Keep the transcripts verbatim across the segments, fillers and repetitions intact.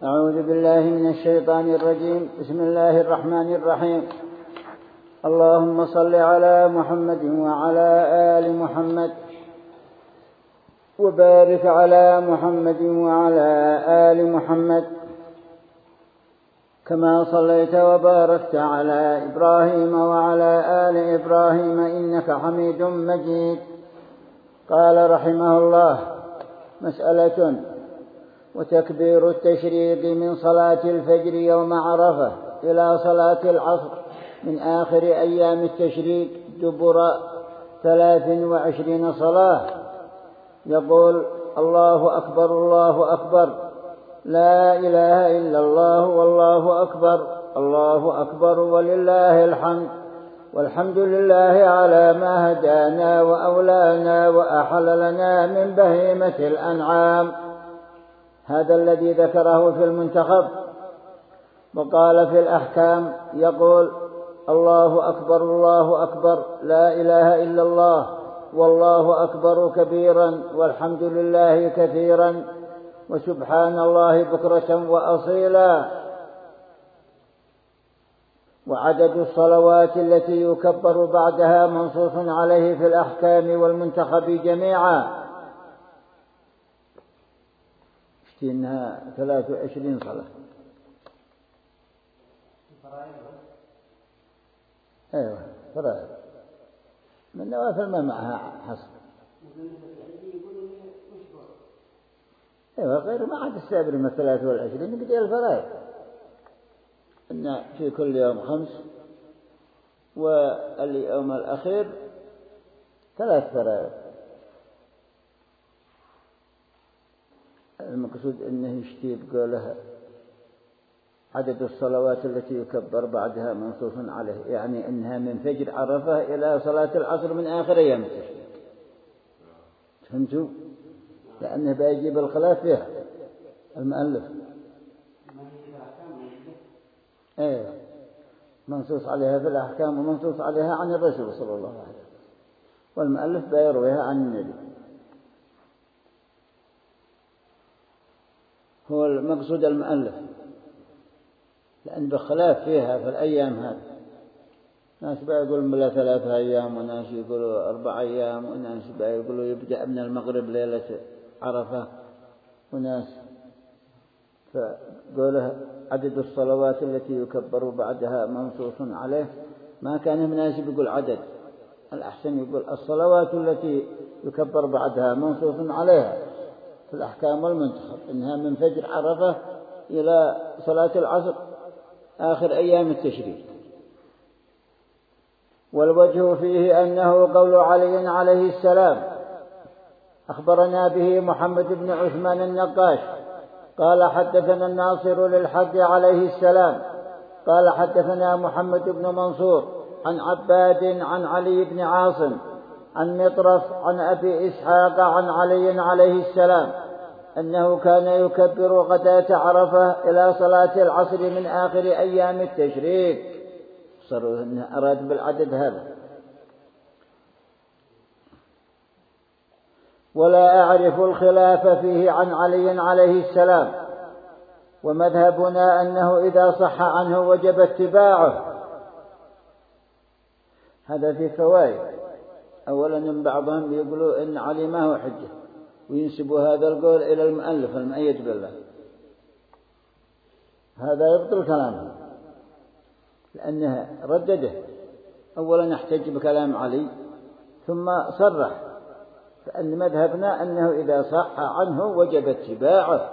أعوذ بالله من الشيطان الرجيم. بسم الله الرحمن الرحيم. اللهم صل على محمد وعلى آل محمد وبارك على محمد وعلى آل محمد كما صليت وباركت على إبراهيم وعلى آل إبراهيم إنك حميد مجيد. قال رحمه الله: مسألة: وتكبير التشريق من صلاة الفجر يوم عرفة إلى صلاة العصر من آخر أيام التشريق دبر ثلاث وعشرين صلاة. يقول: الله أكبر الله أكبر، لا إله إلا الله والله أكبر، الله أكبر ولله الحمد، والحمد لله على ما هدانا وأولانا وأحل لنا من بهيمة الأنعام. هذا الذي ذكره في المنتخب. وقال في الأحكام يقول: الله أكبر الله أكبر، لا إله إلا الله والله أكبر كبيرا، والحمد لله كثيرا، وسبحان الله بكرة وأصيلا. وعدد الصلوات التي يكبر بعدها منصوص عليه في الأحكام والمنتخب جميعا. إنها ثلاث وعشرين صلاة. أيوة فرائض، من نوافل ما معها حصر. أيوة غير ما عاد السابر من الثلاث والعشرين قد الفرائض، إن في كل يوم خمس، واليوم الأخير ثلاث فرائض. المقصود أنه يشتي بقولها عدد الصلوات التي يكبر بعدها منصوص عليه، يعني أنها من فجر عرفة إلى صلاة العصر من آخر أيام التشريق. فهمتوا؟ لأنه بيجيب الخلاف فيها المؤلف. ايه منصوص عليها في الأحكام ومنصوص عليها عن الرسول صلى الله عليه وسلم، والمؤلف بيرويها عن النبي. هو المقصود المؤلف، لأن بخلاف فيها في الأيام هذه. ناس بيقولون بلا ثلاثة أيام، وناس يقولوا أربع أيام، وناس بيقولوا يبدأ من المغرب ليلة عرفة، وناس فقوله عدد الصلوات التي يكبر بعدها منصوص عليه. ما كان مناسب يقول عدد، الأحسن يقول الصلوات التي يكبر بعدها منصوص عليها في الأحكام والمنتخب، إنها من فجر عرفة إلى صلاة العصر آخر أيام التشريق. والوجه فيه أنه قول علي عليه السلام. أخبرنا به محمد بن عثمان النقاش قال: حدثنا الناصر للحق عليه السلام قال: حدثنا محمد بن منصور عن عباد عن علي بن عاصم عن مطرف عن أبي إسحاق عن علي عليه السلام أنه كان يكبر غداة عرفة إلى صلاة العصر من آخر أيام التشريق. صاروا أنه أراد بالعدد هذا. ولا أعرف الخلاف فيه عن علي عليه السلام، ومذهبنا أنه إذا صح عنه وجب اتباعه. هذا في فوائد. أولا من بعضهم يقولوا إن علي ما هو حجة، وينسبوا هذا القول إلى المؤلف المؤيد بالله. هذا يبطل كلامه، لأنه ردده. أولا احتج بكلام علي ثم صرح، فأن مذهبنا أنه إذا صح عنه وجب اتباعه.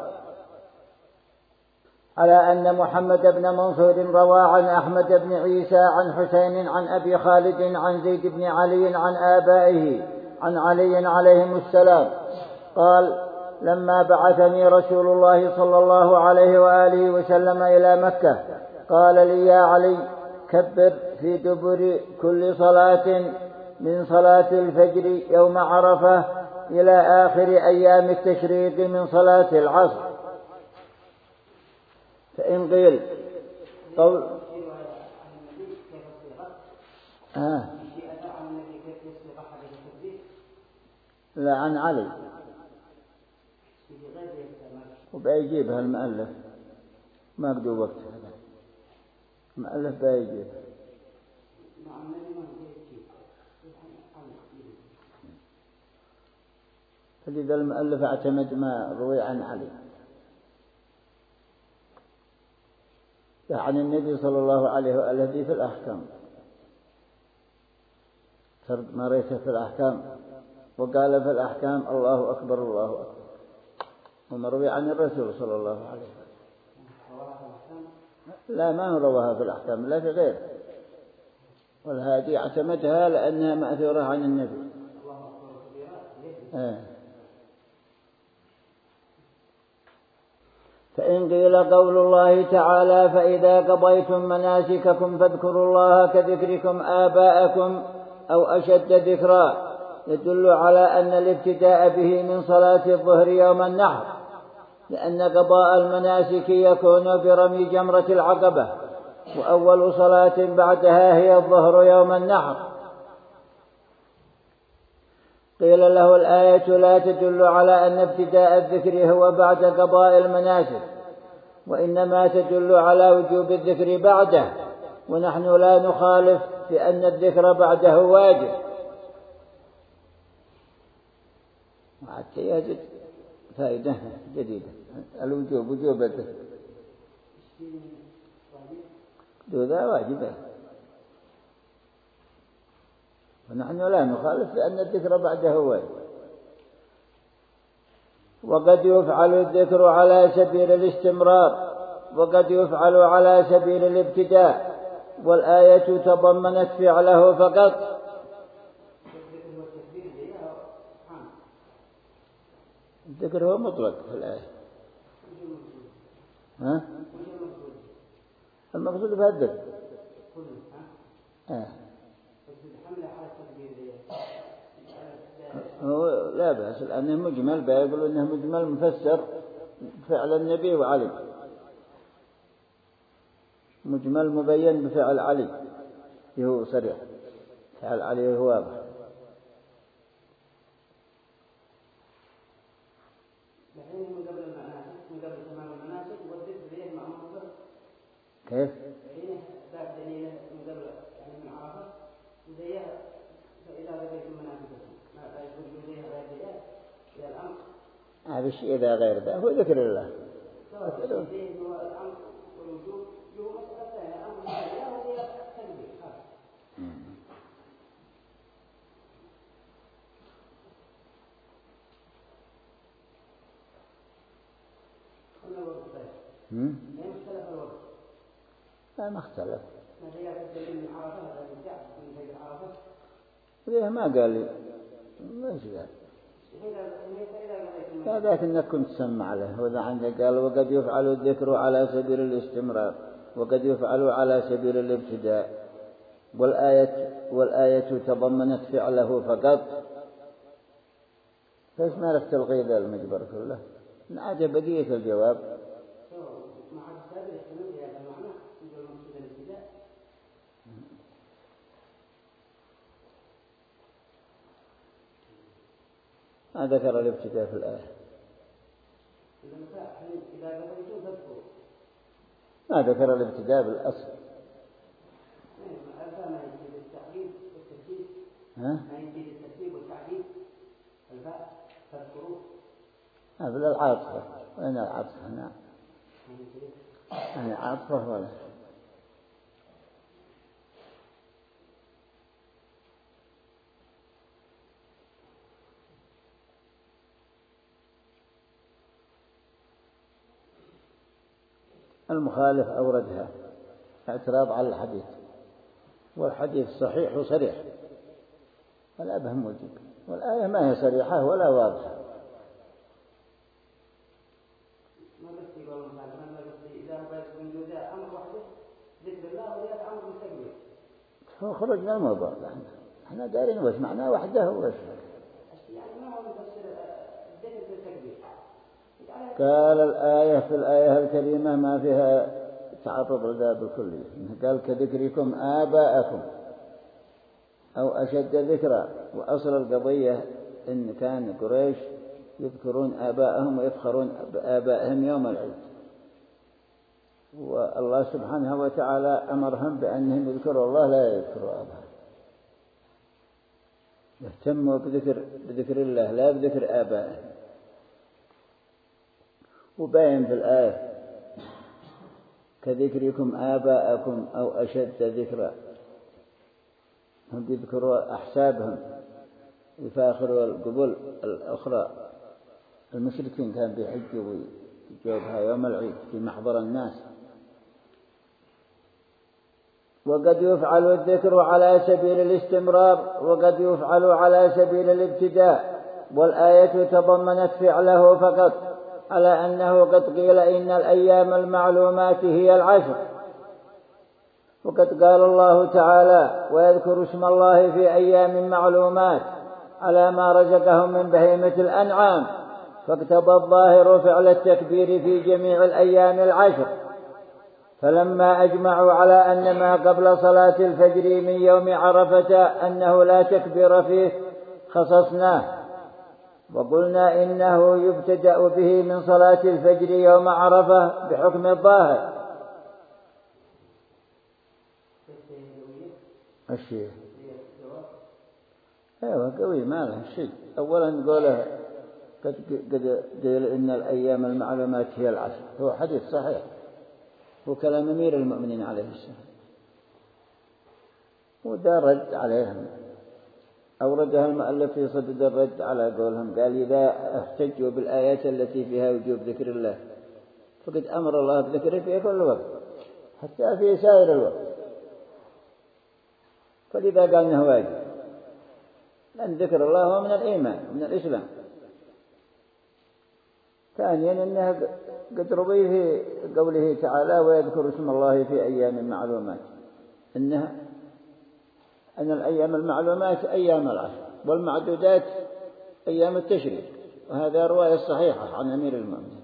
على أن محمد بن منصور روى عن أحمد بن عيسى عن حسين عن أبي خالد عن زيد بن علي عن آبائه عن علي عليهم السلام قال: لما بعثني رسول الله صلى الله عليه وآله وسلم إلى مكة قال لي: يا علي، كبر في دبر كل صلاة من صلاة الفجر يوم عرفة إلى آخر أيام التشريق من صلاة العصر. فإن قيل قول آه. لا، عن علي، وبيجيبها المؤلف ما قدوا وقت هذا مؤلف بايجي فلذا المؤلف اعتمد ما روي عن علي عن النبي صلى الله عليه وآله في الأحكام، سرد ما ريته في الأحكام، وقال في الأحكام الله أكبر الله أكبر، ومروي عن الرسول صلى الله عليه وسلم. لا ما رواها في الأحكام لا في غير، والهادي اعتمدها لأنها مأثورة عن النبي. آه. فإن قيل قول الله تعالى فإذا قضيتم مناسككم فاذكروا الله كذكركم آباءكم أو أشد ذكرا، يدل على أن الابتداء به من صلاة الظهر يوم النحر، لأن قضاء المناسك يكون برمي جمرة العقبة، وأول صلاة بعدها هي الظهر يوم النحر. قيل له الآية لا تدل على أن ابتداء الذكر هو بعد قضاء المناسك، وإنما تدل على وجوب الذكر بعده، ونحن لا نخالف بأن الذكر بعده واجب. وحتى يجد فائدة جديدة الوجوب وجوب الذكر ذا واجبه، ونحن لا نخالف لأن الذكر بعده واجب. وقد يفعل الذكر على سبيل الاستمرار، وقد يفعل على سبيل الابتداء، والآية تضمنت فعله فقط. الذكر هو مطلق في الآية. ها؟ المقصود بها الذكر. آه. هو لا بأس لأنه مجمل، بيقولوا أنه مجمل مفسر فعل النبي وعلي، مجمل مبين بفعل علي هو صريح، فعل علي هو واضح. كيف؟ هذا الشيء إذا غير ذا هو ذكر الله. لا ما اختلف. ليه ما قال لي ما ايش قال هذاك انك كنت تسمع له. وإذا عندك قال وقد يفعل الذكر على سبيل الاستمرار، وقد يفعل على سبيل الابتداء، والآية والآية تضمنت فعله فقط، فايش ما لك تلغي ذا المجبر كله؟ نعجب بديهة الجواب. ما ذكر الابتداء في الآية، ما ذكر الابتداء بالأصل. ها؟ قبل العاطفة. وين العاطفة؟ نعم يعني عاطفة ولا المخالف أوردها اعتراض على الحديث، والحديث صحيح وصريح ولا بهم وجب، والآية ما هي صريحة ولا واضحة. هو خرج من الموضوع. احنا دارين وش معناه وحده وش قال الآية في الآية الكريمة ما فيها تعرض لذا بالكلية. قال كذكركم آباءكم أو أشد ذكرا، وأصل القضية إن كان قريش يذكرون آباءهم ويفخرون بآبائهم يوم العيد، والله سبحانه وتعالى أمرهم بأنهم يذكروا الله لا يذكروا آباءهم، يهتموا بذكر, بذكر الله لا بذكر آبائهم. وبين في الآية كذكركم آباءكم أو أشد ذكرا، هم يذكروا أحسابهم يفاخروا القبول الأخرى. المشركين كان بيحجوا ويجوبها يوم العيد في محضر الناس. وقد يفعل الذكر على سبيل الاستمرار وقد يفعل على سبيل الابتداء، والآية تضمنت فعله فقط، على أنه قد قيل إن الأيام المعلومات هي العشر، وقد قال الله تعالى ويذكر اسم الله في أيام معلومات على ما رزقهم من بهيمة الأنعام، فاقتضى الظاهر فعل التكبير في جميع الأيام العشر. فلما أجمعوا على أن ما قبل صلاة الفجر من يوم عرفة أنه لا تكبير فيه خصصناه وقلنا إنه يبتدأ به من صلاة الفجر يوم عرفة بحكم الظاهر. الشيء ايوه قوي ما له شيء. اولا قوله قد قيل ان الايام المعلومات هي العشر، هو حديث صحيح، هو كلام امير المؤمنين عليه السلام، وده رد عليهم. اوردها المؤلف في صدد الرد على قولهم، قال اذا احتجوا بالايات التي فيها وجوب ذكر الله فقد امر الله بذكره في كل وقت حتى في سائر الوقت، فلذا قال انه واجب، لأن ذكر الله هو من الإيمان من الإسلام. ثانيا أنها قد روي في قوله تعالى ويذكر اسم الله في أيام معلومات، إنها أن الأيام المعلومات أيام العشر والمعدودات أيام التشريق، وهذا رواية صحيحة عن أمير المؤمنين.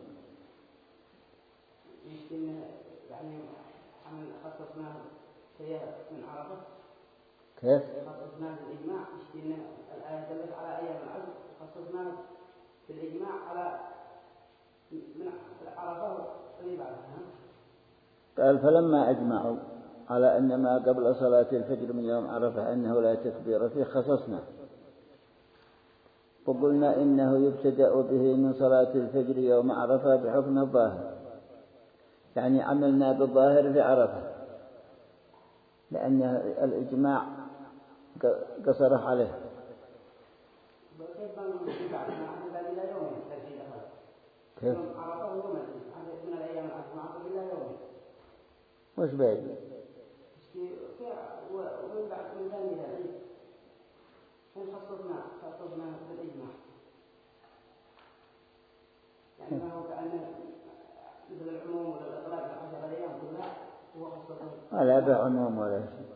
يعني عن خصصنا هي من عرفة كيف؟ خصصنا بالإجماع إن الآية دلت على أيام العشر، خصصنا بالإجماع على من عرفة اللي بعدها. قال فلما أجمعوا على أن ما قبل صلاة الفجر من يوم عرفة أنه لا تكبير فيه خصصنا وقلنا إنه يبتدأ به من صلاة الفجر يوم عرفة بحكم الظاهر، يعني عملنا بالظاهر في عرفة لأن الإجماع قصر عليه. كيف؟ وش بعيد؟ ومن بعد من ثاني العيد خصصنا خصصنا بالإجماع، يعني ما هو كأنه مثل العموم ولا الإطلاق العشر أيام كلها هو خصصنا. لا بعموم ولا شيء.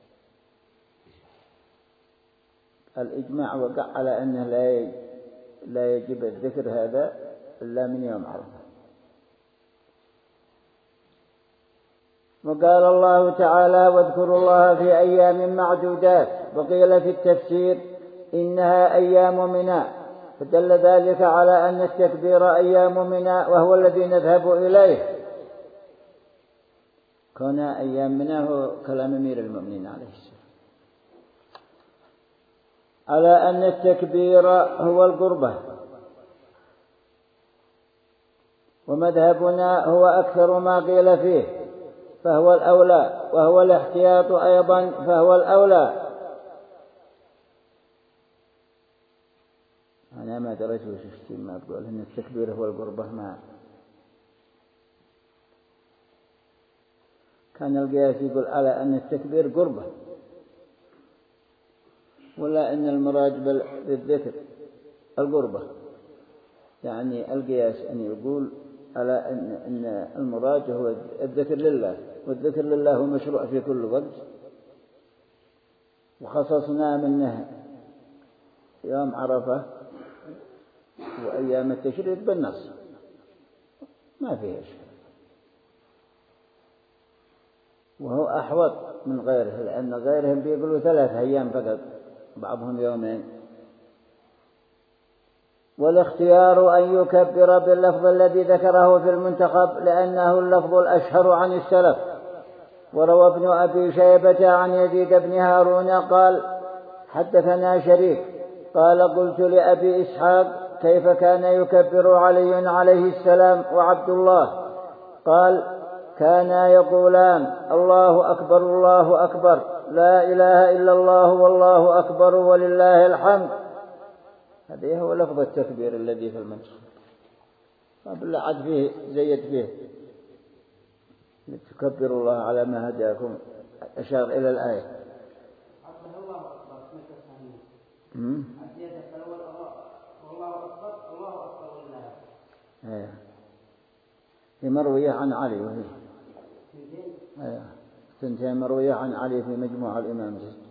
الإجماع وقع على أنه لا لا يجب الذكر هذا إلا من يوم عرفة. وقال الله تعالى واذكروا الله في أيام معدودات، وقيل في التفسير إنها أيام منى، فدل ذلك على أن التكبير أيام منى وهو الذي نذهب إليه. كون أيام منى هو كلام أمير المؤمنين عليه السلام على أن التكبير هو القربة، ومذهبنا هو أكثر ما قيل فيه فهو الأولى، وهو الاحتياط أيضا فهو الأولى. أنا ما دريت وش الشيء ما تقول إن التكبير هو القربة، ما كان القياس يقول على أن التكبير قربة، ولا أن المراد بالذكر القربة، يعني القياس أن يقول على أن أن المراد هو الذكر لله، والذكر لله هو مشروع في كل وقت، وخصصنا منه يوم عرفة وأيام التشريق بالنص ما فيه شيء، وهو أحوط من غيره، لأن غيرهم بيقولوا ثلاث أيام فقط، بعضهم يومين. والاختيار أن يكبر باللفظ الذي ذكره في المنتخب لأنه اللفظ الأشهر عن السلف. وروى ابن أبي شيبة عن يزيد بن هارون قال حدثنا شريك قال قلت لأبي إسحاق كيف كان يكبر علي عليه السلام وعبد الله؟ قال كانا يقولان الله أكبر الله أكبر لا إله إلا الله والله أكبر ولله الحمد. هذا هو لفظ التكبير الذي في المنصوب. فبالله عد فيه زيد فيه تكبر الله على ما هداكم أشار إلى الآية. الله أكبر الله أكبر الله أكبر لله. ايه هي مروية عن علي وهي ايه سنتين مروية عن علي في مجموع الإمام زيد.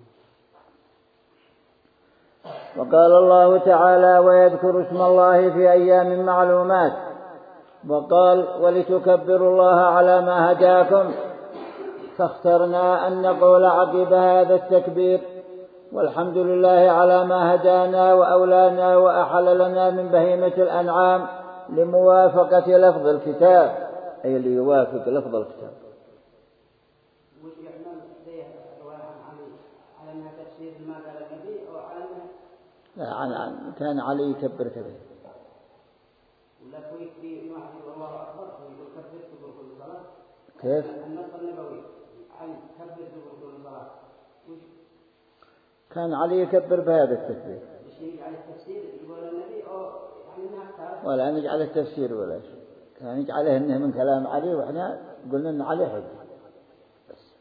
وقال الله تعالى ويذكر اسم الله في أيام معلومات. وقال ولتكبروا الله على ما هداكم. فاخترنا أن نقول عقب هذا التكبير والحمد لله على ما هدانا وأولانا وأحل لنا من بهيمة الأنعام لموافقة لفظ الكتاب أي ليوافق لفظ الكتاب. وش يعمل زي على أنها تفسير ما قال النبي أو على أنها لا عن عن كان علي يكبر كذا ولا كويس في واحد يقول الله أكبر ويقول كبر تقول كل صلاة. كيف؟ النص النبوي عن كبر تقول كل صلاة. وش كان علي يكبر بهذا التكبير. وش يجعل التفسير يقول النبي أو يعني إنها اختارت؟ ولا نجعل التفسير ولا شيء. كان نجعله إنه من كلام علي وإحنا قلنا إن علي حج. بس.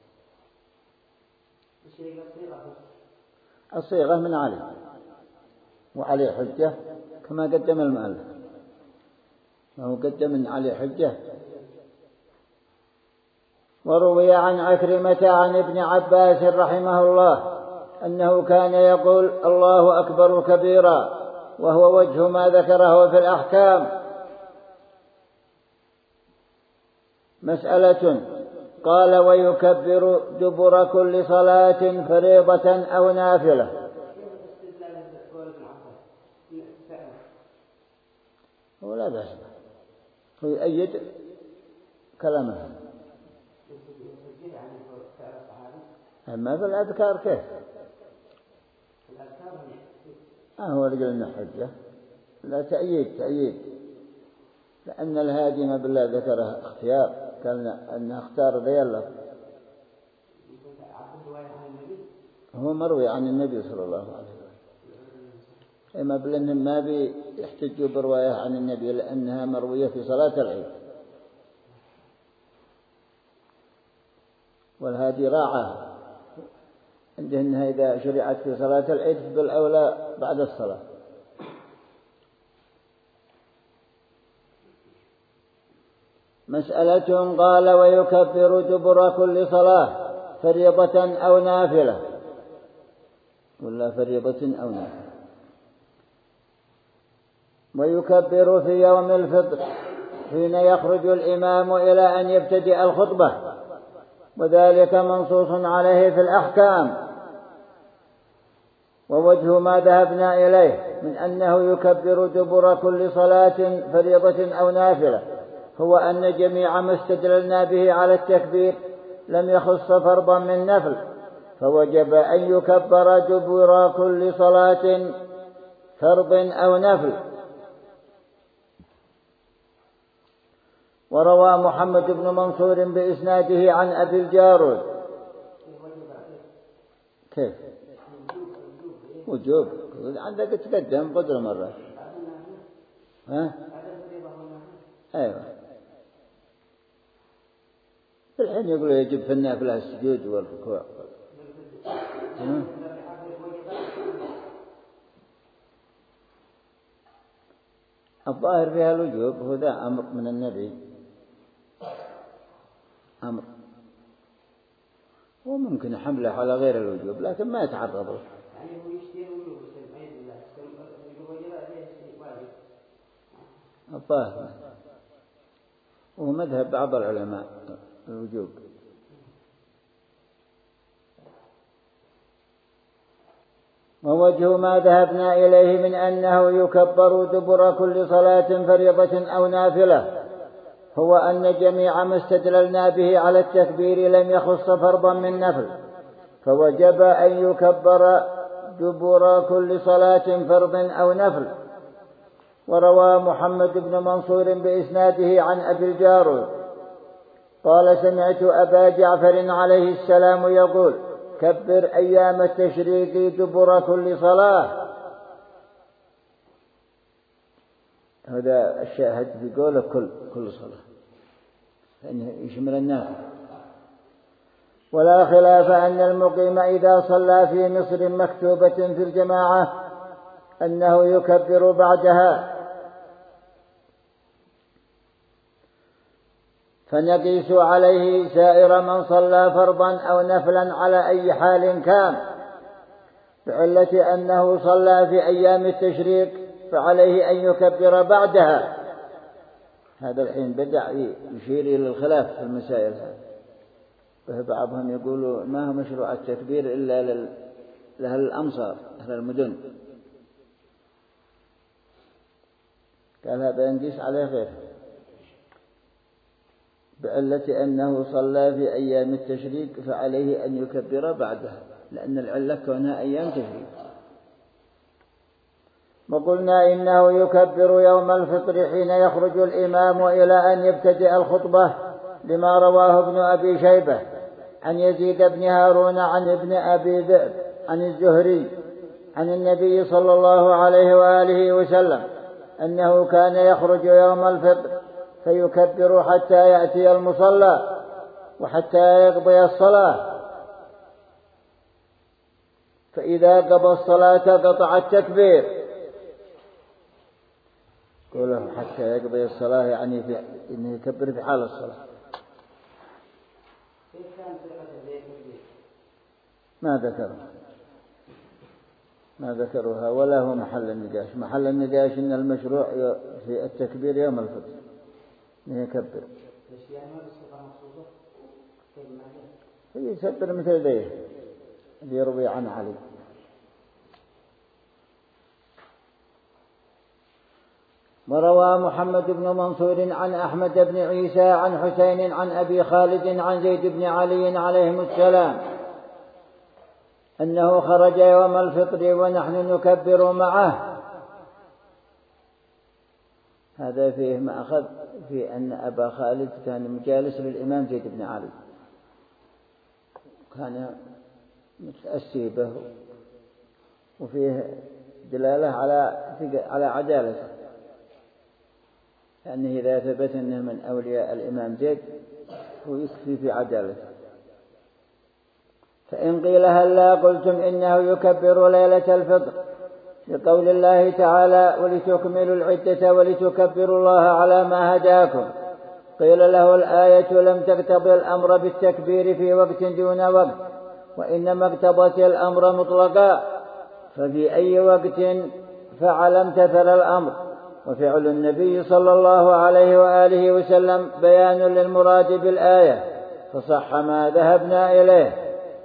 وش يقول الصيغة؟ الصيغة من علي. وعلي حجة كما قدم المؤلف. وهو قدم إن علي حجة. وروي عن عكرمة عن ابن عباس رحمه الله أنه كان يقول الله أكبر كبيرا وهو وجه ما ذكره في الأحكام. مسألة قال ويكبر دبر كل صلاة فريضة أو نافلة. هو لا بأس هو يؤيد كلامه. أما في الأذكار كيف؟ آه هو رجل الحجة لا تأييد تأييد لأن الهادي ما بالله ذكره اختيار كان أنه اختار ذي اللفظ. هو مروي عن النبي صلى الله عليه وسلم. إما بلأنهم ما بيحتجوا برواية عن النبي لأنها مروية في صلاة العيد. والهادي راعة عنده أنها إذا شرعت في صلاة العيد بالأولى بعد الصلاة. مسألة قال ويكبر دبر كل صلاة فريضة أو نافلة ولا فريضة أو نافلة. ويكبر في يوم الفطر حين يخرج الإمام إلى أن يبتدئ الخطبة وذلك منصوص عليه في الأحكام. ووجه ما ذهبنا إليه من أنه يكبر دبر كل صلاة فريضة أو نافلة هو أن جميع ما استدللنا به على التكبير لم يخص فرضا من نفل فوجب أن يكبر دبر كل صلاة فرض أو نفل. وروى محمد بن منصور بإسناده عن أبي الجارود. كيف؟ وجوب عندك تقدم قدر مرة. ها؟ أيوة. في الحين يقولوا يجب في النافلة السجود والركوع. الظاهر فيها الوجوب هو ذا أمر من النبي أمر وممكن حمله على غير الوجوب لكن ما يتعرضوا. يعني هو يشتري وجوب سمعين الله يجب واجب. الظاهر وهو مذهب بعض العلماء الوجوب. ووجه ما ذهبنا إليه من أنه يكبر دبر كل صلاة فريضة أو نافلة هو أن جميع ما استدللنا به على التكبير لم يخص فرضا من نفل، فوجب أن يكبر دبر كل صلاة فرض أو نفل. وروى محمد بن منصور بإسناده عن أبي الجارود قال سمعت أبا جعفر عليه السلام يقول كبر أيام التشريق دبر كل صلاة. هذا الشاهد في قوله كل كل صلاة فإنه يشمل الناس. ولا خلاف أن المقيم إذا صلى في مصر مكتوبة في الجماعة أنه يكبر بعدها، فنقيس عليه سائر من صلى فرضا أو نفلا على أي حال كان، بعلة أنه صلى في أيام التشريق فعليه أن يكبر بعدها. هذا الحين بدأ يشير إلى الخلاف في المسائل هذه. بعضهم يقولوا ما هو مشروع التكبير إلا لأهل الأمصار أهل المدن، قال هذا ينقيس عليه غيره بعلة أنه صلى في أيام التشريق فعليه أن يكبر بعدها، لأن العلة كونها أيام تشريق. وقلنا إنه يكبر يوم الفطر حين يخرج الإمام إلى أن يبتدئ الخطبة، لما رواه ابن أبي شيبة عن يزيد بن هارون عن ابن أبي ذئب عن الزهري عن النبي صلى الله عليه وآله وسلم أنه كان يخرج يوم الفطر فيكبر حتى يأتي المصلى وحتى يقضي الصلاة، فإذا قضى الصلاة قطع التكبير. قوله حتى يقضي الصلاة يعني في إنه يكبر في حال الصلاة. ما ذكروا ما ذكروها ولا هو محل النقاش. محل النقاش إن المشروع في التكبير يوم الفطر يكبر يكبر مثل ذي اللي يروي عن علي. وروى محمد بن منصور عن أحمد بن عيسى عن حسين عن أبي خالد عن زيد بن علي عليهم السلام أنه خرج يوم الفطر ونحن نكبر معه. هذا فيه ما أخذ في أن أبا خالد كان مجالس للإمام زيد بن علي، كان متأسي به، وفيه دلالة على على عدالته، لأنه إذا ثبت أنه من أولياء الإمام زيد هو يكفي في عدالته. فإن قيل هلا قلتم إنه يكبر ليلة الفطر لقول الله تعالى ولتكملوا العدة ولتكبروا الله على ما هداكم، قيل له الآية لم تقتضي الأمر بالتكبير في وقت دون وقت، وإنما اقتضت الأمر مطلقا، ففي أي وقت فعل امتثل الأمر. وفعل النبي صلى الله عليه وآله وسلم بيان للمراد بالآية، فصح ما ذهبنا إليه.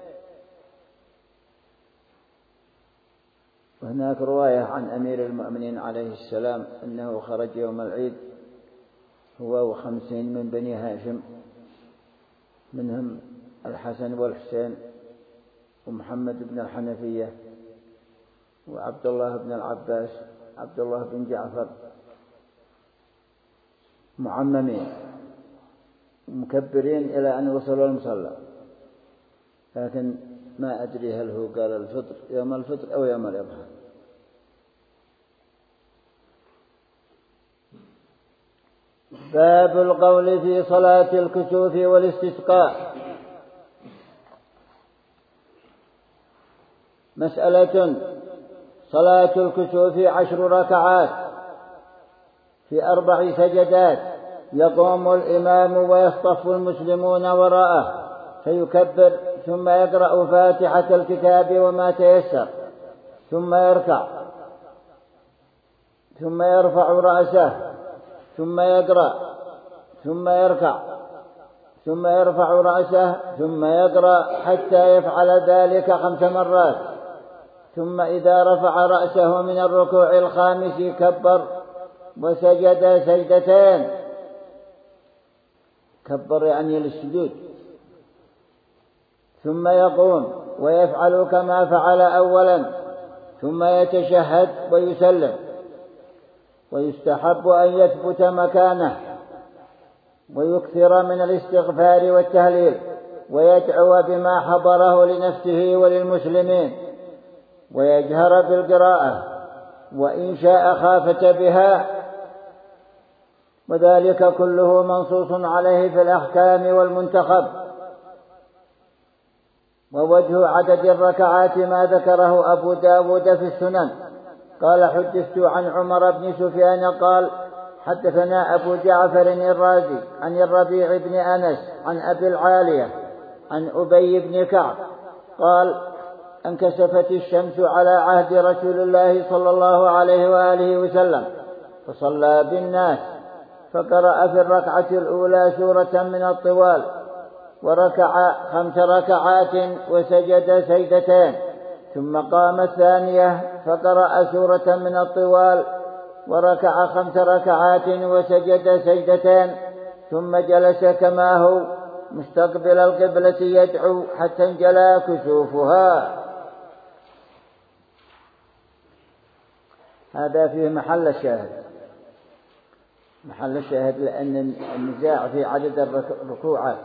وهناك رواية عن أمير المؤمنين عليه السلام أنه خرج يوم العيد هو وخمسين من بني هاشم، منهم الحسن والحسين ومحمد بن الحنفية وعبد الله بن العباس عبد الله بن جعفر، معممين مكبرين إلى أن وصلوا المصلى. لكن ما أدري هل هو قال الفطر يوم الفطر أو يوم الأضحى. باب القول في صلاة الكسوف والاستسقاء. مسألة: صلاة الكسوف عشر ركعات في أربع سجدات، يقوم الإمام ويصطف المسلمون وراءه فيكبر ثم يقرأ فاتحة الكتاب وما تيسر، ثم يركع ثم يرفع رأسه ثم يقرأ ثم يركع ثم يرفع رأسه ثم يقرأ حتى يفعل ذلك خمس مرات، ثم إذا رفع رأسه من الركوع الخامس كبر وسجد سجدتين. كبر يعني للسجود. ثم يقوم ويفعل كما فعل أولا، ثم يتشهد ويسلم. ويستحب أن يثبت مكانه ويكثر من الاستغفار والتهليل، ويدعو بما حضره لنفسه وللمسلمين، ويجهر بالقراءة وإن شاء خافت بها، وذلك كله منصوص عليه في الأحكام والمنتخب. ووجه عدد الركعات ما ذكره أبو داود في السنن. قال حدثت عن عمر بن سفيان قال حدثنا أبو جعفر الرازي عن الربيع بن أنس عن أبي العالية عن أبي بن كعب قال انكسفت الشمس على عهد رسول الله صلى الله عليه وآله وسلم فصلى بالناس، فقرأ في الركعة الأولى سورة من الطوال، وركع خمس ركعات وسجد سجدتين، ثم قام الثانية فقرأ سورة من الطوال وركع خمس ركعات وسجد سجدتين، ثم جلس كما هو مستقبل القبلة يدعو حتى انجلى كسوفها. هذا فيه محل الشاهد، محل الشاهد لأن النزاع في عدد الركوعات،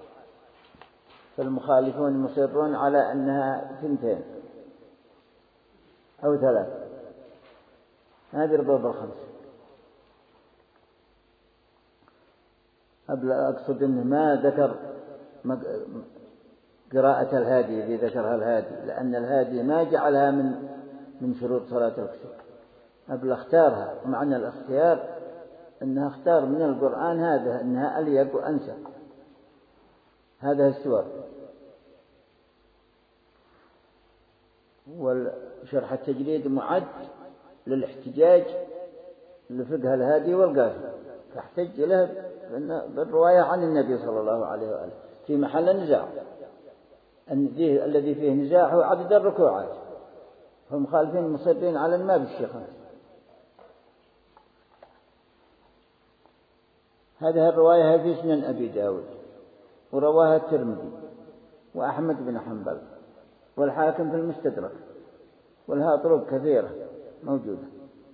فالمخالفون مصرون على أنها ثنتين أو ثلاث، هذه ربوب الخمس. أقصد أنه ما ذكر قراءة الهادي الذي ذكرها الهادي، لأن الهادي ما جعلها من من شروط صلاة الكسوف، أبل اختارها. ومعنى الاختيار أنها اختار من القرآن هذا أنها أليق وأنسب، هذا السور. والشرح التجريد معد للاحتجاج لفقه الهادي والقاسم، فاحتج له بالرواية عن النبي صلى الله عليه وآله في محل النزاع. الذي فيه نزاع هو عدد الركوعات، هم مخالفين مصرين على ما بالشيخ. هذه الرواية في سنن أبي داود، ورواها الترمذي وأحمد بن حنبل والحاكم في المستدرك، ولها طرق كثيرة موجودة.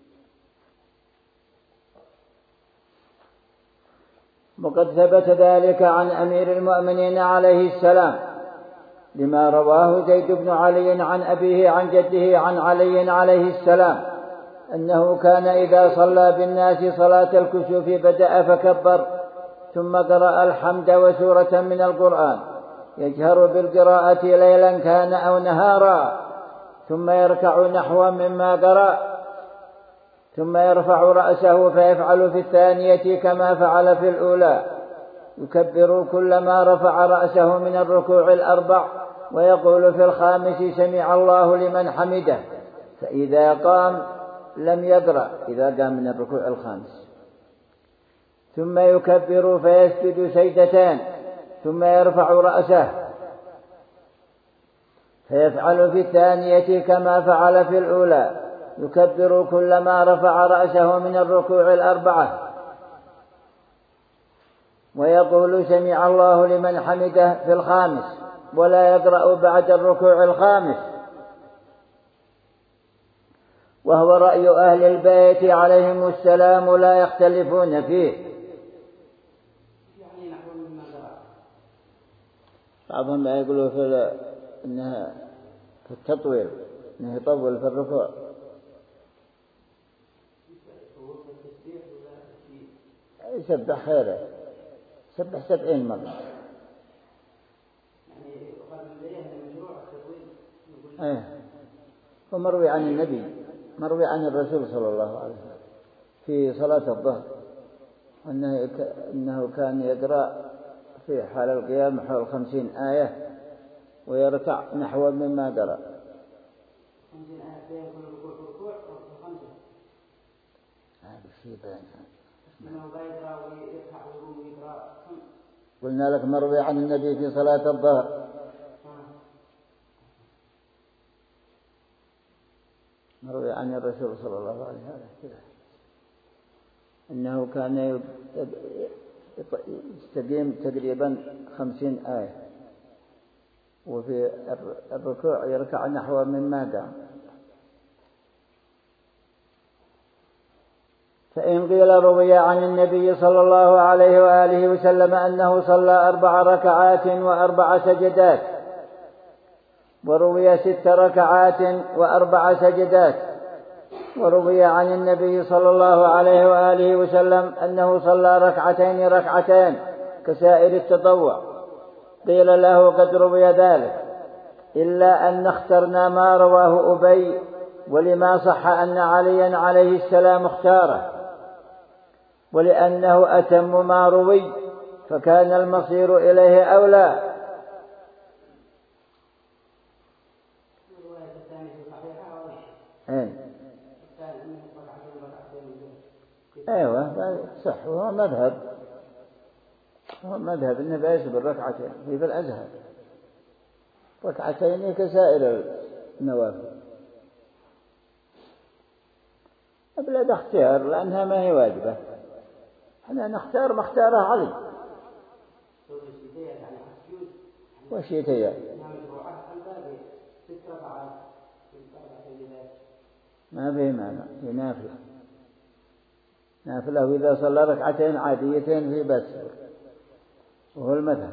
وقد ثبت ذلك عن أمير المؤمنين عليه السلام لما رواه زيد بن علي عن أبيه عن جده عن علي عليه السلام أنه كان إذا صلى بالناس صلاة الكسوف بدأ فكبر، ثم قرأ الحمد وسورة من القرآن يجهر بالقراءة ليلا كان أو نهارا، ثم يركع نحوا مما قرأ، ثم يرفع رأسه فيفعل في الثانية كما فعل في الأولى، يكبر كلما رفع رأسه من الركوع الأربع، ويقول في الخامس سمع الله لمن حمده، فإذا قام لم يقرأ إذا قام من الركوع الخامس، ثم يكبر فيسجد سجدتين، ثم يرفع رأسه فيفعل في الثانية كما فعل في الأولى، يكبر كلما رفع رأسه من الركوع الأربعة، ويقول سمع الله لمن حمده في الخامس، ولا يقرأ بعد الركوع الخامس. وهو رأي أهل البيت عليهم السلام لا يختلفون فيه. بعضهم لا يقولوا في إنها في التطويل إنه يطول في الركوع. يسبح خيره، سبح سبعين مرة. ايه ومروي عن النبي، مروي عن الرسول صلى الله عليه وسلم في صلاة الظهر أنه أنه كان يقرأ في حال القيام حول خمسين آية ويركع نحو مما قرأ. خمسين آية يكون الركوع ركوع وخمسة. هذا الشيء بين. قلنا لك مروي عن النبي في صلاة الظهر. عن الرسول صلى الله عليه وسلم أنه كان يستقيم تقريبا خمسين آية، وفي الركوع يركع نحو مما قام. فإن قيل روي عن النبي صلى الله عليه وآله وسلم أنه صلى أربع ركعات وأربع سجدات، وروي ست ركعات وأربع سجدات، وروي عن النبي صلى الله عليه وآله وسلم أنه صلى ركعتين ركعتين كسائر التطوع، قيل له قد روي ذلك، إلا أن اخترنا ما رواه أبي، ولما صح أن عليا عليه السلام اختاره، ولأنه أتم ما روي فكان المصير إليه أولى. أيوة صح، وهو مذهب هو مذهب إنه بيس بالركعتين في الأزهر، ركعتين كسائر النوافل بلا اختيار، لأنها ما هي واجبة، احنا نختار ما اختاره علي. وش يتيا ما به معنى، في نافلة نافلة، وإذا صلى ركعتين عاديتين في بس، وهو المذهب.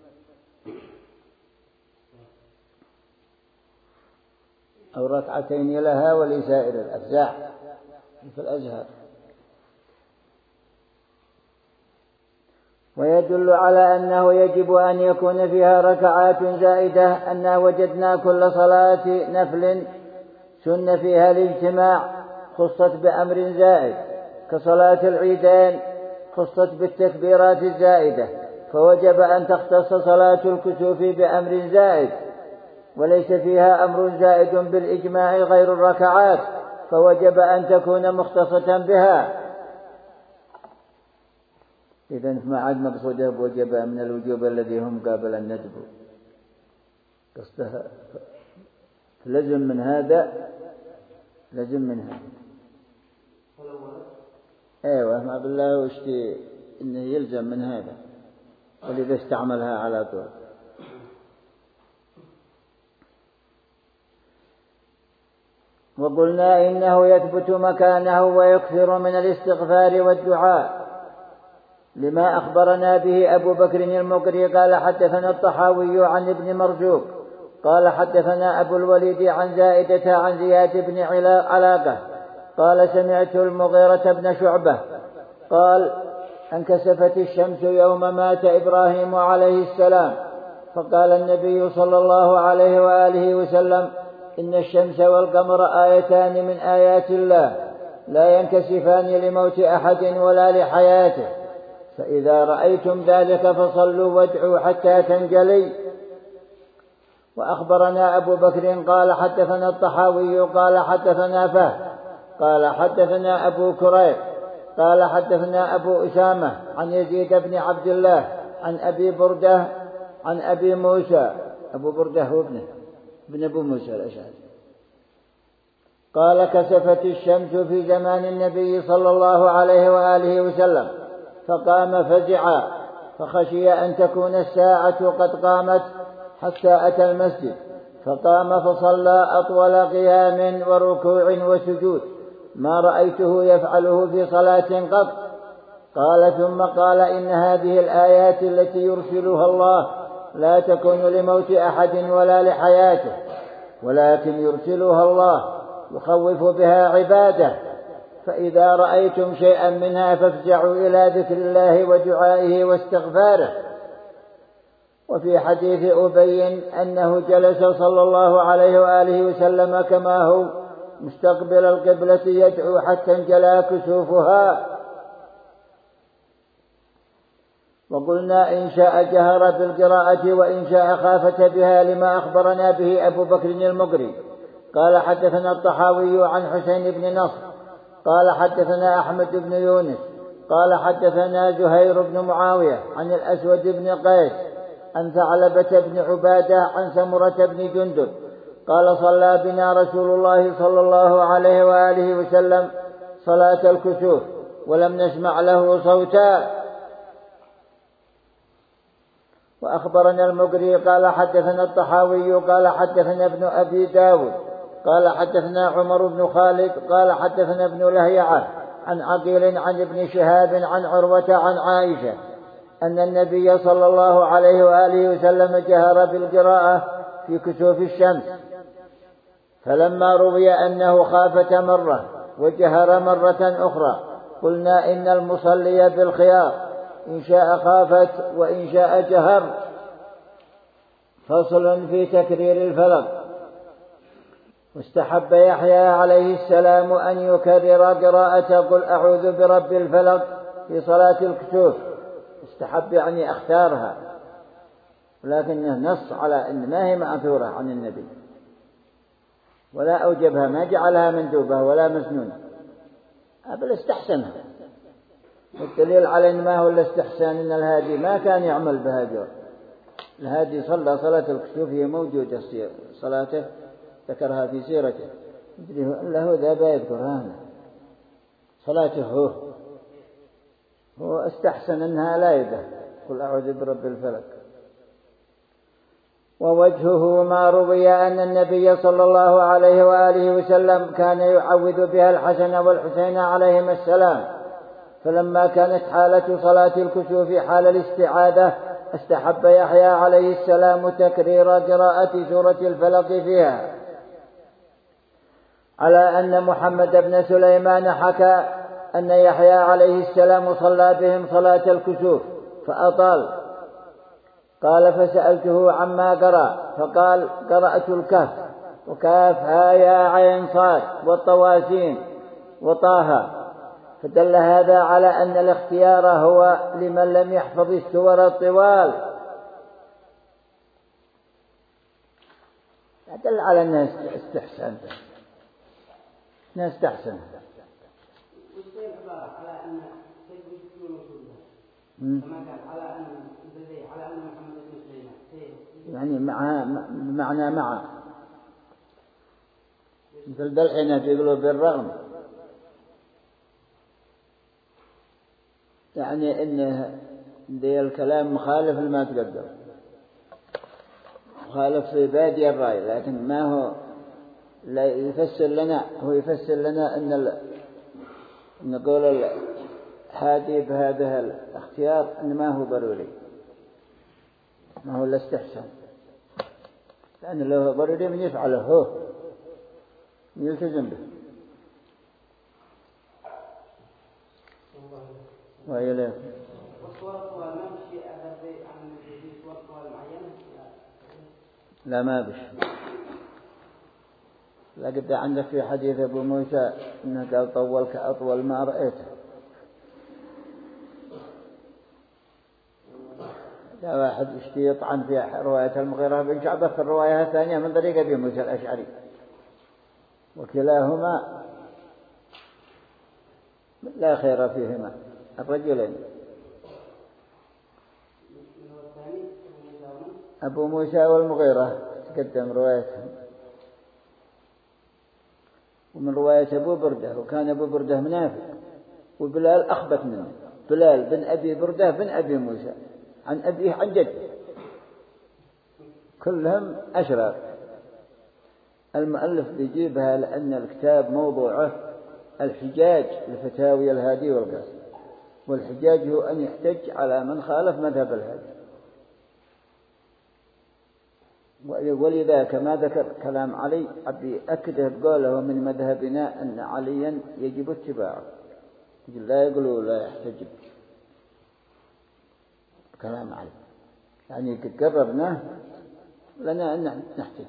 أو ركعتين لها ولسائر الأفزاع في الأزهر. ويدل على أنه يجب أن يكون فيها ركعات زائدة أننا وجدنا كل صلاة نفل سن فيها الاجتماع خصت بأمر زائد، كصلاة العيدين خصت بالتكبيرات الزائدة، فوجب أن تختص صلاة الكسوف بأمر زائد، وليس فيها أمر زائد بالإجماع غير الركعات، فوجب أن تكون مختصة بها. إذن ما عاد مقصودها بوجب من الوجوب الذي هم قابل الندب، قصدها لزم من هذا لزم من هذا. أيوة ما بالله واشتي إنه يلزم من هذا، ولذا استعملها على طول. وقلنا إنه يثبت مكانه ويكثر من الاستغفار والدعاء، لما أخبرنا به أبو بكر المقري قال حدثنا الطحاوي عن ابن مرزوق قال حدثنا أبو الوليد عن زائدة عن زياد بن علاقة قال سمعت المغيرة بن شعبة قال انكسفت الشمس يوم مات إبراهيم عليه السلام، فقال النبي صلى الله عليه وآله وسلم إن الشمس والقمر آيتان من آيات الله لا ينكسفان لموت أحد ولا لحياته، فإذا رأيتم ذلك فصلوا وادعوا حتى تنجلي. وأخبرنا أبو بكر قال حدثنا الطحاوي قال حدثنا فهد قال حدثنا أبو كريب قال حدثنا أبو أسامة عن يزيد بن عبد الله عن أبي بردة عن أبي موسى، أبو بردة هو ابنه ابن أبو موسى الأشعري، قال كسفت الشمس في زمان النبي صلى الله عليه وآله وسلم، فقام فزعا فخشي أن تكون الساعة قد قامت حتى أتى المسجد، فقام فصلى أطول قيام وركوع وسجود ما رأيته يفعله في صلاة قط. قال ثم قال إن هذه الآيات التي يرسلها الله لا تكون لموت أحد ولا لحياته، ولكن يرسلها الله يخوف بها عباده، فإذا رأيتم شيئا منها فافزعوا إلى ذكر الله ودعائه واستغفاره. وفي حديث أبي أنه جلس صلى الله عليه وآله وسلم كما هو مستقبل القبلة يدعو حتى انجلى كسوفها. وقلنا إن شاء جهر بالقراءة وإن شاء خافت بها، لما أخبرنا به أبو بكر المقري قال حدثنا الطحاوي عن حسين بن نصر قال حدثنا أحمد بن يونس قال حدثنا زهير بن معاوية عن الأسود بن قيس عن ثعلبة بن عبادة عن سمرة بن جندب قال صلى بنا رسول الله صلى الله عليه وآله وسلم صلاة الكسوف ولم نسمع له صوتا. وأخبرنا المقري قال حدثنا الطحاوي قال حدثنا ابن أبي داود قال حدثنا عمر بن خالد قال حدثنا ابن لهيعة عن عقيل عن ابن شهاب عن عروة عن عائشة أن النبي صلى الله عليه وآله وسلم جهر بالقراءة في كسوف الشمس، فلما روي أنه خافت مرة وجهر مرة أخرى قلنا إن المصلي بالخيار إن شاء خافت وإن شاء جهر. فصل في تكرير الفلق. واستحب يحيى عليه السلام أن يكرر قراءة قل أعوذ برب الفلق في صلاة الكسوف. استحب يعني اختارها، ولكنه نص على أن ما هي مأثورة عن النبي ولا أوجبها، ما جعلها مندوبة ولا مسنونة، بل استحسنها. والدليل على أن ما هو الاستحسان أن الهادي ما كان يعمل بهاجر. الهادي صلى صلاة الكسوف هي موجودة صلاته، ذكرها في سيرته إلا هو ذا يذكرها هنا صلاته هو هو استحسن أنها لا يده قل أعوذ برب الفلق. ووجهه ما روي أن النبي صلى الله عليه وآله وسلم كان يعوذ بها الحسن والحسين عليهما السلام، فلما كانت حالة صلاة الكسوف حال الاستعاذة استحب يحيى عليه السلام تكرير قراءة سورة الفلق فيها، على أن محمد بن سليمان حكى أن يحيى عليه السلام صلى بهم صلاة الكسوف فأطال، قال فسألته عما قرأ فقال قرأت الكهف وكاف ها يا عين صاد والطواسين وطه، فدل هذا على أن الاختيار هو لمن لم يحفظ السور الطوال، دل على أنها استحسان ناس تحسن. والشيء عبارة على أن شيء يكون موجودا كما كان على أن على أن محمد بن سليمان يعني مع معنى مع مثل دلحنا يقولوا بالرغم، يعني إنه ذي الكلام مخالف لما تقدم، مخالف في بادي الرأي، لكن ما هو لا يفسر لنا، هو يفسر لنا أن نقول الحادي بهذا الاختيار أن ما هو ضروري، ما هو الاستحسان، لأن لو هو ضروري من يفعله هو يلتزم به. وإليه لا ما بش، لقد عندك في حديث أبو موسى إنه قال طول كأطول ما رأيته، لا واحد يشتي يطعن في رواية المغيرة بن شعبة في الرواية الثانية من طريق أبي موسى الأشعري، وكلاهما لا خير فيهما الرجلين. أبو موسى والمغيرة تقدم روايتهم، ومن رواية أبو بردة، وكان أبو بردة منافق، وبلال أخبث منه، بلال بن أبي بردة بن أبي موسى عن أبيه عن جده، كلهم أشرار. المؤلف بيجيبها لأن الكتاب موضوعه الحجاج لفتاوي الهادي والقاسم، والحجاج هو أن يحتج على من خالف مذهب الهادي، ولذا كما ذكر كلام علي عبد أكده بقوله من مذهبنا أن عليا يجب اتباعه، لا يقولوا لا يحتج كلام علي، يعني قد قررناه لنا أن نحتج.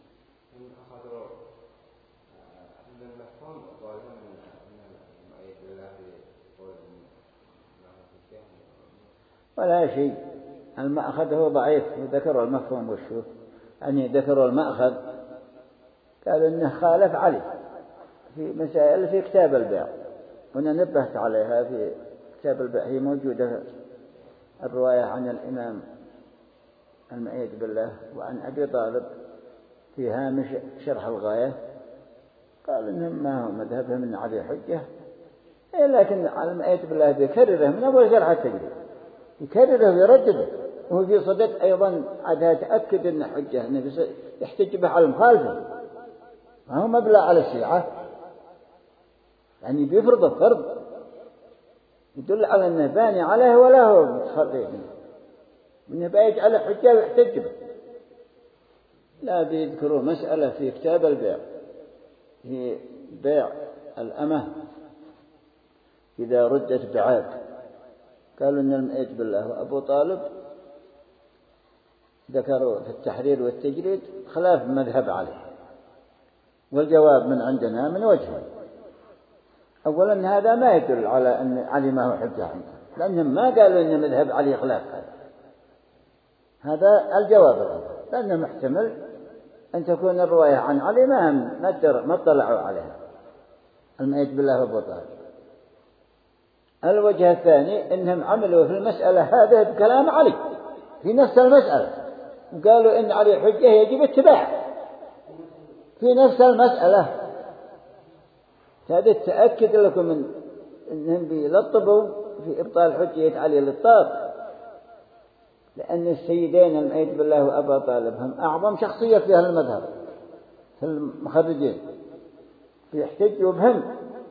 ولا شيء، المأخذ هو ضعيف، وذكروا المفهوم والشوف، يعني ذكروا المأخذ قالوا إنه خالف علي في مسائل في كتاب البيع، هنا نبهت عليها في كتاب البيع، هي موجودة الرواية عن الإمام المؤيد بالله وعن أبي طالب في هامش شرح الغاية قال إنهم ما هو مذهبهم من علي حجة، لكن على ما يتب الله بيكرره من أول شرح التجريد، يكرره ويردده، وهو في صدق أيضا عادها تأكد أن حجة أنه يحتج به على المخالفة، ما هو مبلغ على الشيعة، يعني بيفرض الفرض يدل على أنه باني عليه ولا هو متخرج منه بيجعل حجة ويحتج به. لا بيذكروا مسألة في كتاب البيع، في بيع الأمة إذا ردت بعاد، قالوا إن المئت بالله وأبو طالب ذكروا في التحرير والتجريد خلاف مذهب عليه، والجواب من عندنا من وجهه. أولا هذا ما يدل على أن علي ما هو حجة عنده، لأنهم ما قالوا إن مذهب علي خلاف هذا، هذا الجواب الأول، لأنه محتمل أن تكون الرواية عن علي ما ما اطلعوا عليها المئت بالله وأبو طالب. الوجه الثاني إنهم عملوا في المسألة هذا بكلام علي في نفس المسألة، وقالوا إن علي حجة يجب اتباع في نفس المسألة. هذا التأكد لكم من أنهم بيلطبوا في إبطال حجية علي للطاب، لأن السيدين المئت بالله وأبا طالب هم أعظم شخصية في هذا المذهب في المخرجين، بيحتجوا بهم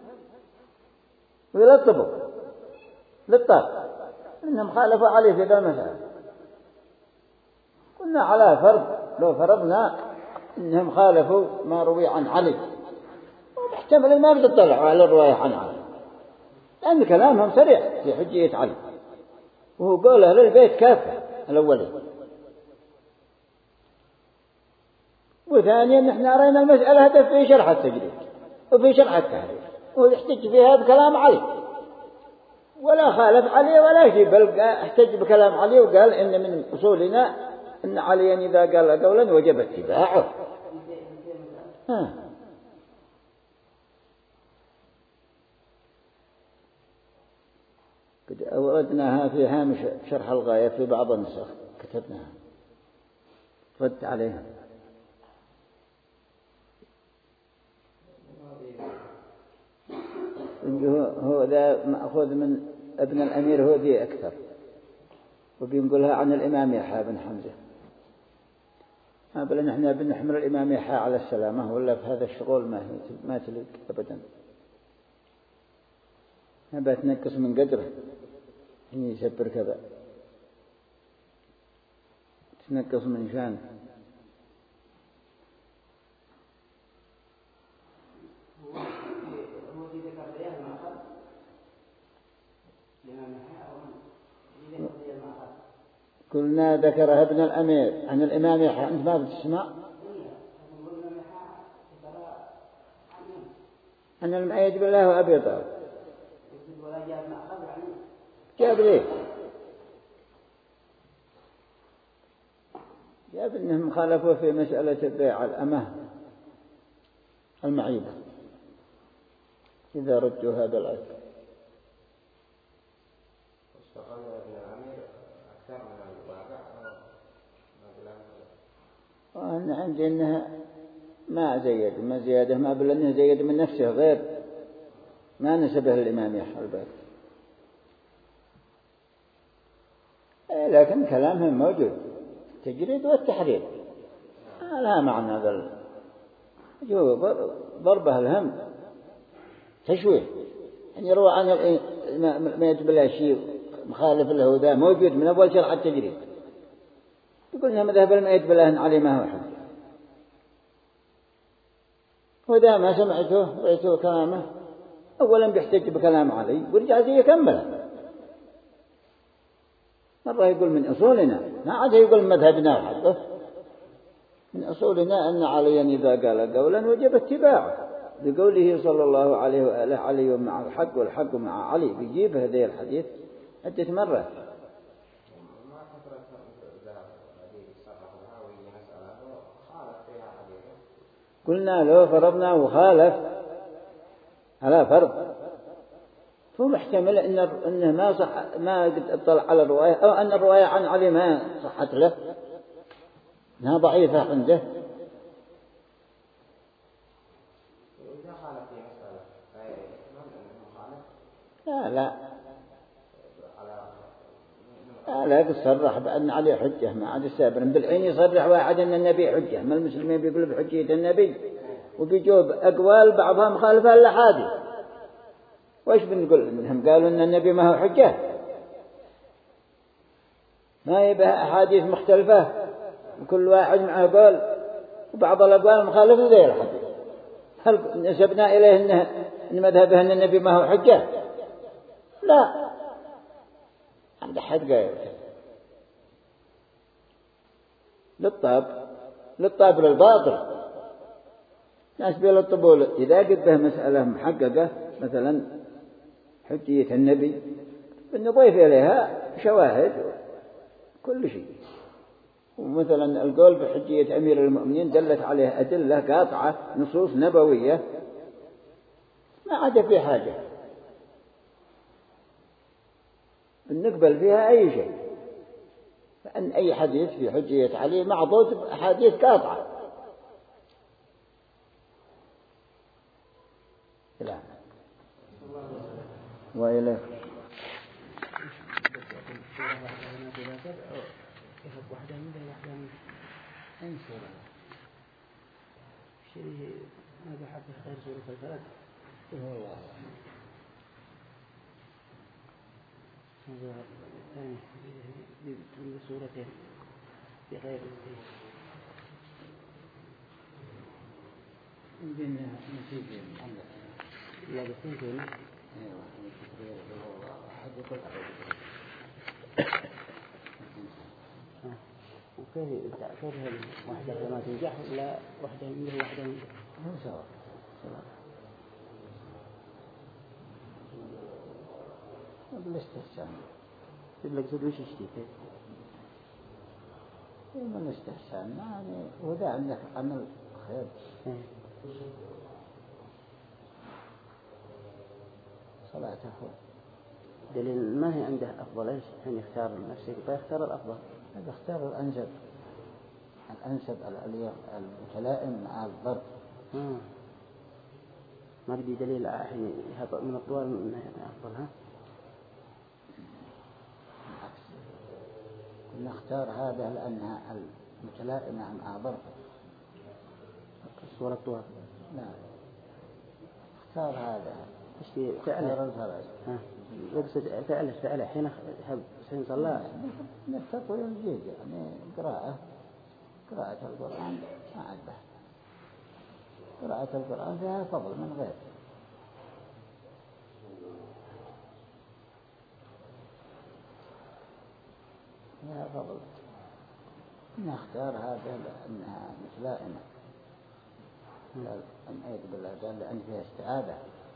ويلطبوا للطاب إنهم خالفوا عليه في ذا المسألة. كنا على فرض لو فرضنا إنهم خالفوا ما روي عن علي، محتمل ما بتطلعوا على الرواية عن علي، لأن كلامهم سريع في حجية علي، وهو قول أهل البيت كافة الأولين. وثانيا نحن رأينا المسألة هذا في شرح التجريد وفي شرح التحرير، ويحتج فيها بكلام علي ولا خالف علي ولا شيء، بل احتج بكلام علي وقال إن من أصولنا إن عليا إذا قال قولا وجب اتباعه. ها قد أوردناها في هامش شرح الغاية في بعض النسخ كتبناها رد عليها. هو ذا مأخوذ من ابن الأمير هو ذي أكثر، وبينقلها عن الإمام يحيى بن حمزة. ما بل نحن بنحمل الإمام يحيى على السلامة، ولا في هذا الشغل ما ما تليق أبدا، ما بتنقص من قدره إني يسبر كذا، تنقص من شانه. قلنا ذكرها ابن الأمير عن الإمام يحيى، أنت ما بتسمع أن المؤيد بالله وأبي طالب جاب ليه؟ جاب إنهم خالفوا في مسألة بيع الأمة المعيبة إذا ردوا هذا العيب. وأنا عندي أنها ما زيد ما زيادة ما بل أنه زيد من نفسه غير ما نسبه الإمام يحيى الباقي، لكن كلامهم موجود التجريد والتحرير لا معنى هذا ضربه الهم تشويه، يعني يروى عن ما يجب له شيء مخالف له ذا موجود من أول شرح التجريد، يقول لنا مذهب الميت بالله علي ما هو حد، وذا ما سمعته رأيته كلامه أولا بيحتج بكلام علي ورجع زي يكمل، مرة يقول من أصولنا، ما عاد يقول مذهبنا حقه، من أصولنا أن عليا إذا قال قولا وجب اتباعه بقوله صلى الله عليه وآله علي مع الحق والحق مع علي، بيجيب هذه الحديث عدة مرات. قلنا له فرضنا وخالف على فرض، فهو محتمل إن إنه ما صح ما قد اطلع على الرواية، أو أن الرواية عن علي ما صحت له، إنها ضعيفة عنده، لا لا لا لا يصرح بأن عليه حجة ما عاد السابر بالحين يصرح واحد أن النبي حجة، ما المسلمين بيقولوا بحجية النبي وبيجوب أقوال بعضها مخالفة للأحاديث. وإيش بنقول إنهم قالوا أن النبي ما هو حجة؟ ما يبقى أحاديث مختلفة وكل واحد معه قول وبعض الأقوال مخالفة زي الحديث. هل نسبنا إليه إن إن مذهبه أن النبي ما هو حجة؟ لا، عند حد قال للطاب للطاب للباطل. ناس بيلطبوا إذا قد به مسألة محققة مثلا حجية النبي بنضيف إليها شواهد كل شيء. ومثلا القول بحجية أمير المؤمنين دلت عليه أدلة قاطعة نصوص نبوية ما عاد في حاجة نقبل فيها أي شيء، فأن أي حديث في حجية علي معضود بأحاديث قاطعة. لا وإليه واحدة من ذي واحدة من أين سورة شيء هذا حق خير سورة الفلق والله هذا ثاني من سورتين بغير بين نسيب محمد لا بسنتين ايوه حد يقول وكيف تعتبر واحدة ما تنجح ولا واحدة منه واحدة منه هو سواء سواء بالاستحسان يقول لك زود وش يشتيك من الاستحسان يعني وذا عندك عمل خير صلاته دليل ما هي عنده أفضل إيش حين يختار نفسه فيختار الأفضل هذا اختار الأنسب الأنسب الأليق المتلائم مع الضرب. آه. ما بدي دليل حين يهبط من الطوال من أفضل ها بالعكس كنا اختار هذا لأنها المتلائمة مع ضرب الصورة الطوال. لا اختار هذا ايش فعله الفرج ها يقصد فعله فعله حين هب حين صلى من التطوير الجيد يعني قراءة قراءة القرآن ما عاد بحث قراءة القرآن فيها فضل من غير فيها فضل. نختار هذا لأنها متلائمة أن أيضا بالله قال لأن فيها استعادة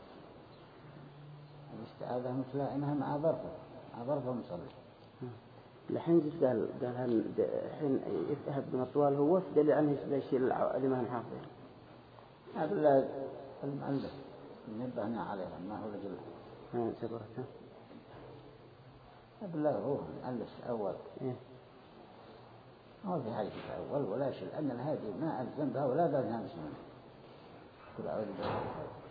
الاستعادة متلائمة مع ظرفه مع ظرفه مصلي. الحين قال قال هل حين يذهب من الطوال هو دليل عنه الشيء الإمام حافظ هذا الله المؤلف نبهنا عليها ما هو رجل ها سبرتها هذا الله هو المؤلف أول إيه هو في حاجة أول ولا شيء لأن هذه ما ألزم بها ولا بأنها مسلمة كل أعوذ بالله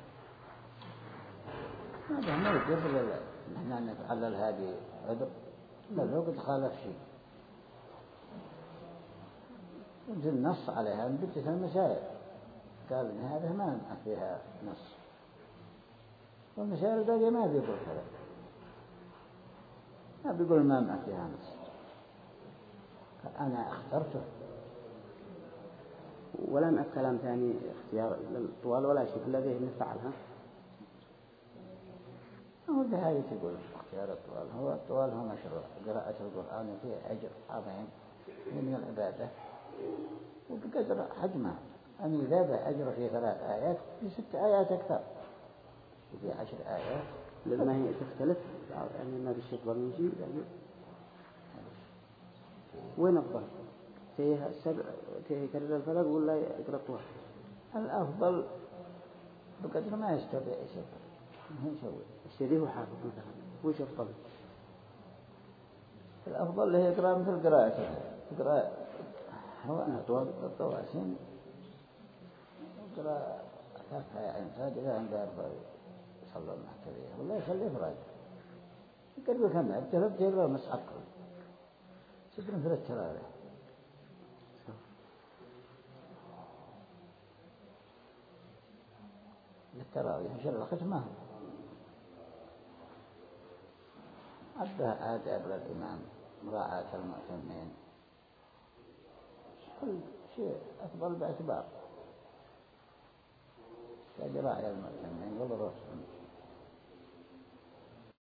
هذا ما يجب نحن نتعلل هذه عذر لا لو قد خالف شيء ينزل نص عليها من بدة المسائل قال إن هذا ما فيها نص والمسائل الباقية ما بيقول كذا ما بيقول ما ما فيها نص أنا اخترته ولا مع كلام ثاني اختيار الطوال ولا شيء الذي نفعلها هو بهاي تقول اختيار الطوال هو الطوال هو مشروع قراءة القرآن فيه أجر عظيم من العبادة وبقدر حجمه أن إذا أجر في ثلاث آيات في ست آيات أكثر وفي عشر آيات لما هي تختلف يعني ما بيش يقبل من شيء يعني وين أفضل تيه السبع تيه كرر الفلق ولا يقرأ الطوال الأفضل بقدر ما يستطيع يسوي ما يسوي الشيء هو حافظ مثلا وش أفضل الأفضل هي يقرأ مثل قراءته يقرأ هو أطول الطواسين يقرأ ثلاثة يعني فاجئة عند أربع صلى الله عليه وسلم ولا يخلي إفراد قال له كم ثلاث يبغى مسحق صدر ثلاث تراويح التراويح إن شاء الله ختمه أبدا آداب للإمام مراعاة المؤتمين كل شيء أفضل باعتبار راعي المؤتمين والرسول